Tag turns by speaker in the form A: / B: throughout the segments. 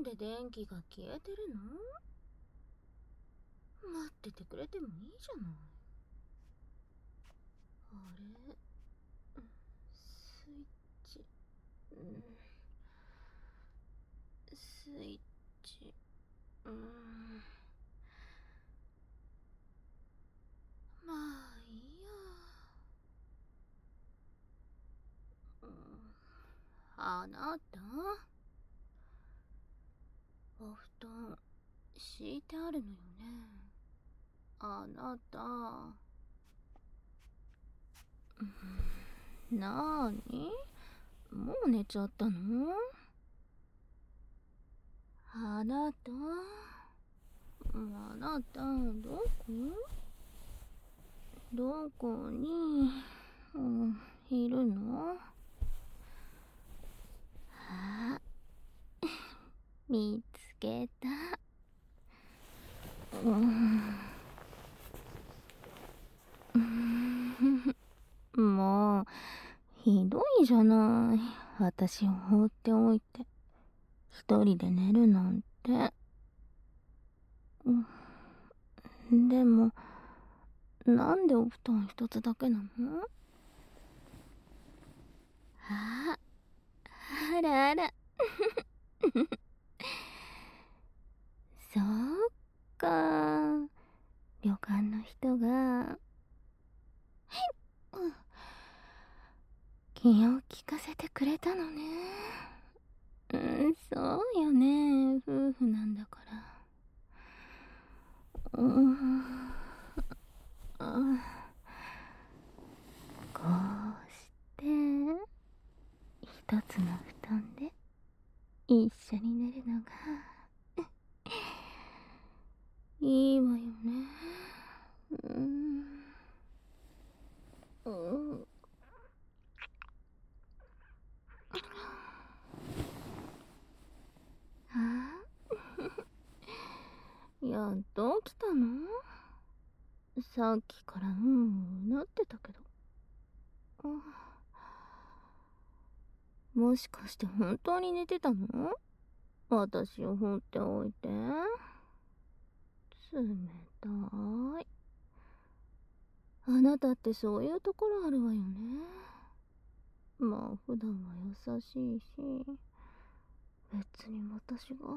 A: で電気が消えてるの？待っててくれてもいいじゃない。あれ、スイッチ、スイッチ、まあいいや。あなた、お布団敷いてあるのよね。あなた。なーに？もう寝ちゃったの？あなた、あなた、どこに、いるの？あ、見つけた。もう、ひどいじゃない。私を放っておいて、一人で寝るなんて。でも、なんでお布団一つだけなの？あ、あらあら。そうか。旅館の人が、気を利かせてくれたのね。そうよね。夫婦なんだから。こうして、一つの布団で一緒に寝るのがいいわよね。あ、やっと起きたの？さっきからなってたけど。もしかして本当に寝てたの？私を放っておいて。冷たい。あなたってそういうところあるわよね。まあ普段は優しいし、別に私が。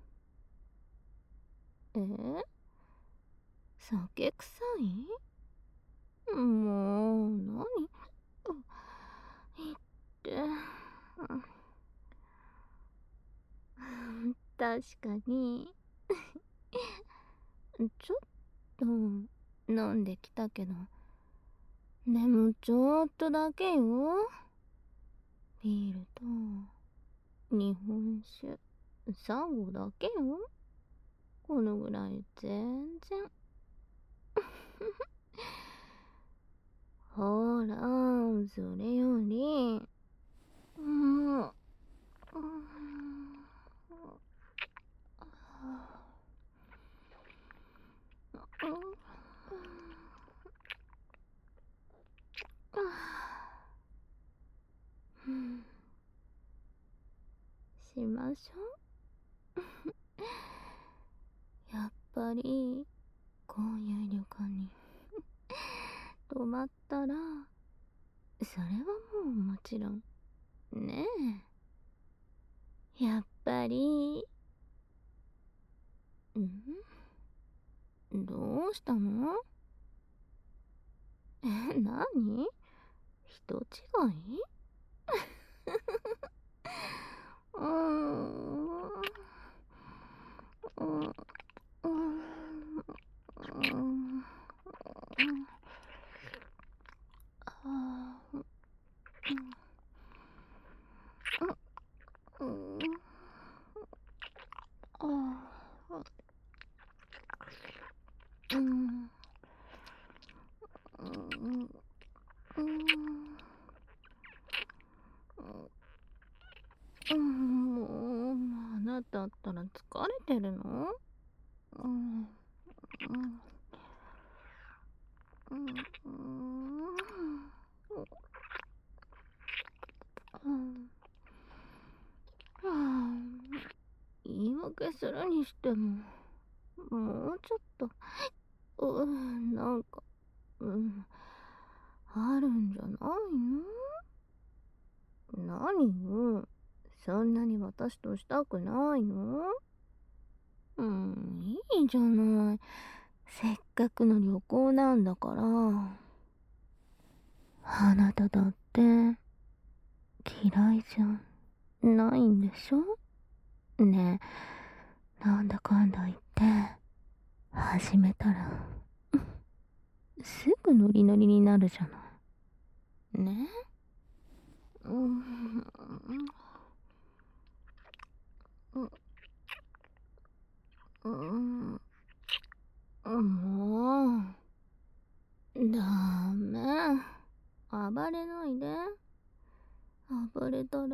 A: 酒臭い？もう、何？言って。確かに。ちょっと、飲んできたけど、でもちょっとだけよ。ビールと、日本酒、サンゴだけよ。このぐらい全然。ほら、それより、うん、うんしましょう。やっぱり、こういう旅館に泊まったら、それはもうもちろん、ねえ。やっぱり、どうしたの？何？人違い？うーん。うん。うん。うん。あー、うん。あー、うん。うん。うん。もう、あなたったら疲れてるの？うん。うん。うん。うん。うん。はあ、言いけするにしても、もうちょっと、なんか、あるんじゃないの？何よ、そんなに私としたくないの？いいじゃない。せっかくの旅行なんだから。あなただって嫌いじゃないんでしょ？ねえ、なんだかんだ言って始めたらすぐノリノリになるじゃない。ね？うん、うん、もう、ダメ。暴れないで。暴れたら、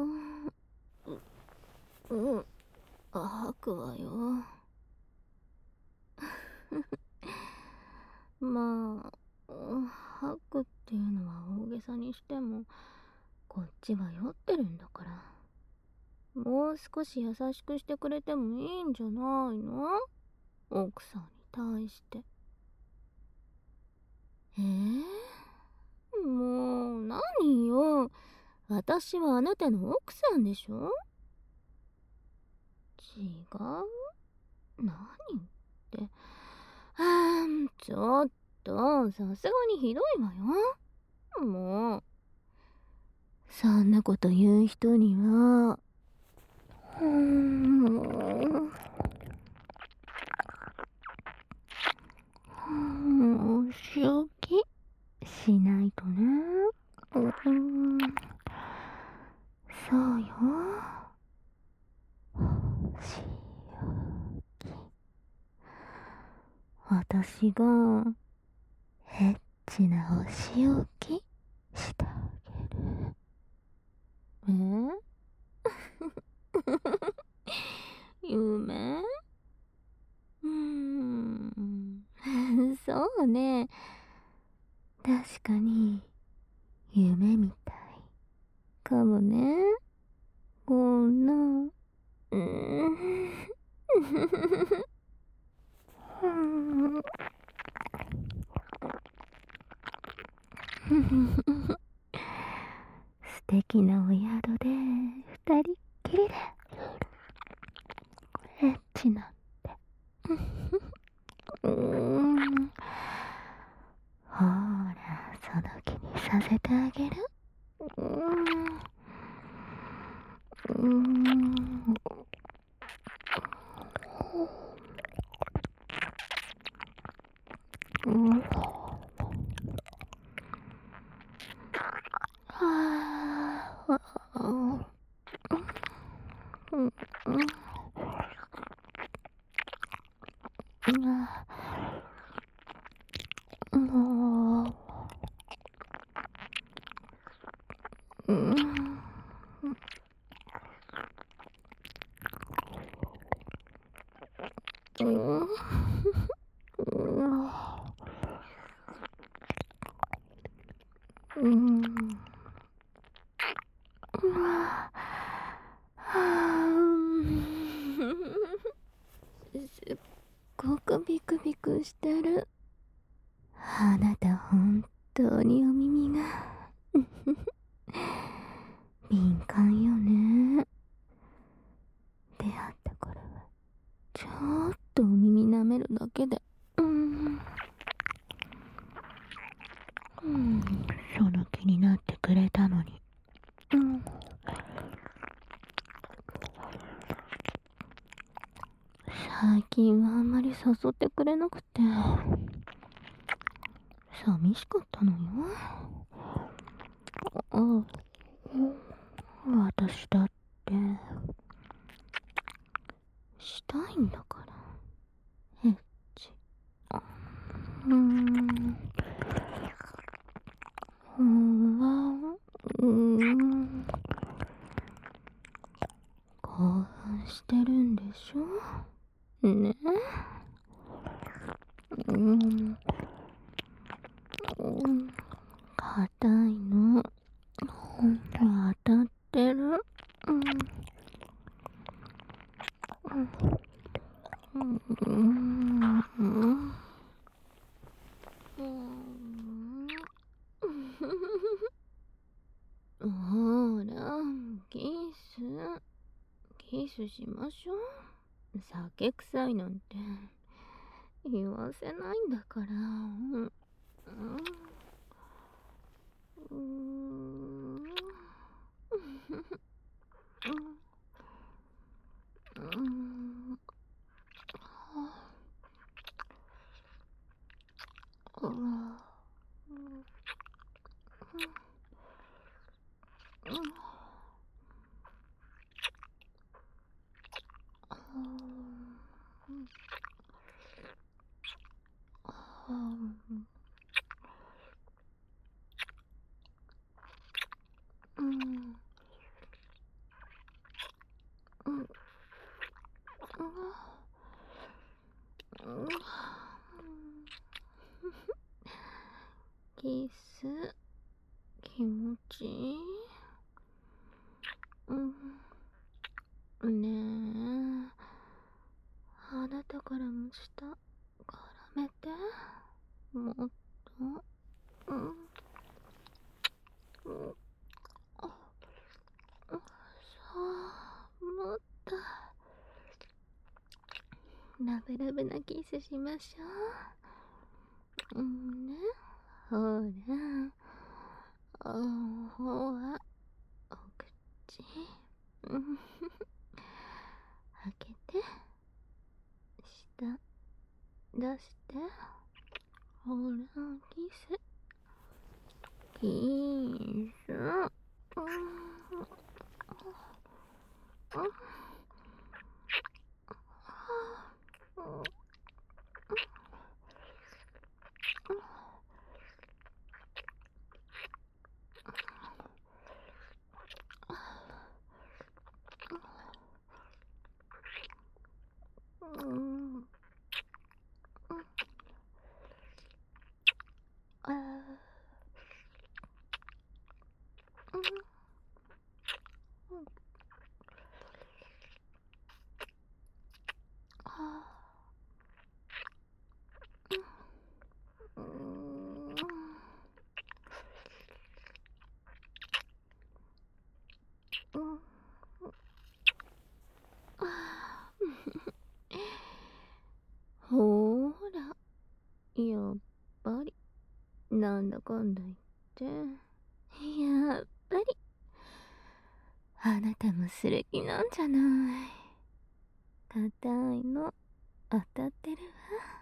A: 吐くわよ。まあ、吐くっていうのは大げさにしても、こっちは酔ってるんだから。もう少し優しくしてくれてもいいんじゃないの？奥さんに対して。もう、何よ。私はあなたの奥さんでしょ？違う？何って。ちょっと、さすがにひどいわよ。もう、そんなこと言う人には、お仕置きしないとね。そうよ。お仕置き。私がエッチなお仕置きしてあげる。夢？そうね。確かに、夢みたい。かもね。こんな、素敵なお宿で二人っきりでエッチなんて。ほら、その気にさせてあげる。すっごくビクビクしてる。あなた本当にお耳が敏感よね。出会った頃はちょっとお耳舐めるだけでその気になってくれたのに。最近はあんまり誘ってくれなくて寂しかったのよ。私だってしたいんだからエッチ。興奮してるんでしょね。硬いの当たってる。 キスしましょう。酒臭いなんて言わせないんだから。うん。キス気持ちいい。ねえ、あなたからも舌絡めて。もっと。そう、もっとラブラブなキスしましょう。ね、ほら、ほら、お口開けて、舌出して、ほら、キスキス。ほーら、やっぱり、なんだかんだ言って、やっぱり、あなたもする気なんじゃない。硬いの、当たってるわ。